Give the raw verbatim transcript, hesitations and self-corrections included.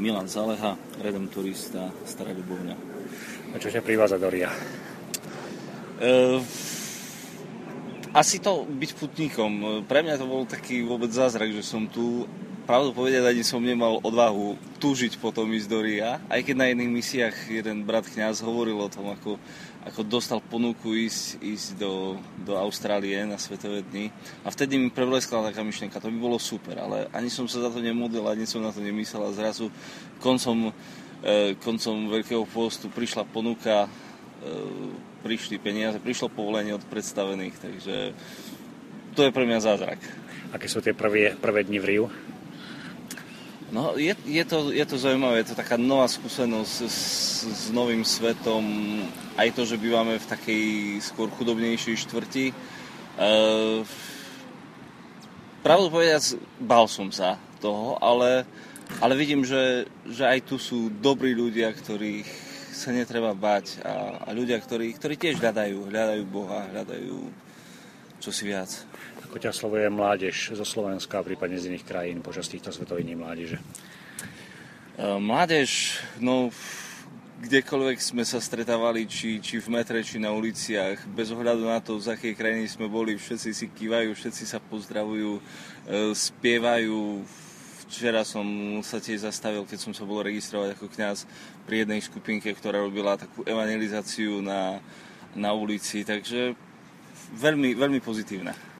Milan Zaleha, redemptorista, Stará Ľubovňa. A čo ťa privádza do Ria? Uh, asi to byť putníkom. Pre mňa to bol taký vôbec zázrak, že som tu. Pravdu povedať, ani som nemal odvahu túžiť potom ísť do Ria. Aj keď na jedných misiách jeden brat kňaz hovoril o tom, ako, ako dostal ponuku ísť, ísť do, do Austrálie na Svetové dni. A vtedy mi prevleskla taká myšlienka, to by bolo super, ale ani som sa za to nemodlil, ani som na to nemyslel. A zrazu koncom, eh, koncom Veľkého pôstu prišla ponuka, eh, prišli peniaze, prišlo povolenie od predstavených, takže to je pre mňa zázrak. Aké sú tie prvé, prvé dni v Riu? No, je, je, to, je to zaujímavé, je to taká nová skúsenosť s, s novým svetom, aj to, že bývame v takej skôr chudobnejšej štvrti. E, pravdu povedať, bál som sa toho, ale, ale vidím, že, že aj tu sú dobrí ľudia, ktorých sa netreba báť a, a ľudia, ktorí, ktorí tiež hľadajú, hľadajú Boha, hľadajú čosi viac. Ako ťa oslovuje mládež zo Slovenska, prípadne z iných krajín počas týchto svetových dní mládeže? Mládež, no kdekoľvek sme sa stretávali, či, či v metre, či na uliciach, bez ohľadu na to, z akej krajiny sme boli, všetci si kývajú, všetci sa pozdravujú, spievajú. Včera som sa tiež zastavil, keď som sa bol registrovať ako kňaz pri jednej skupinke, ktorá robila takú evangelizáciu na, na ulici, takže veľmi, veľmi pozitívne.